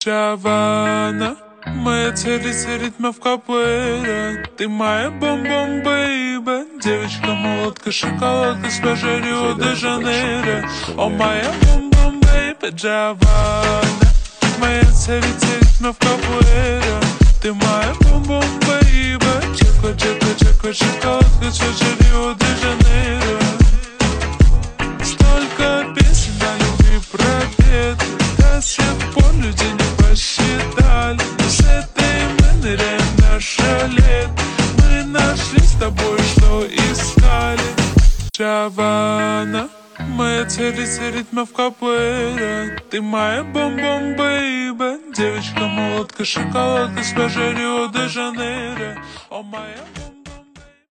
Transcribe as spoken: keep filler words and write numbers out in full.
Джавана, моя царица ритмов капуэйра. Ты моя бом-бом, бэйба. Девочка, молотка, шоколадка с пляжа Рио-де-Жанейро. О, моя бом-бом, бэйба, Джавана, моя царица ритмов капуэйра. Ты моя бом-бом, бэйба. Чеко, чеко, чеко, шоколадка с пляжа Рио-де-Жанейро. Столько песен о любви пропеты, до сих пор люди не посчитали. Но с этой мы ныряем в наше лето. Мы нашли с тобой, что искали. Джавана, моя царица ритмов капуэйра. Ты моя бом-бом, бэйба. Девочка, молотка, шоколадка с пляжа Рио-де-Жанейро. О, моя бом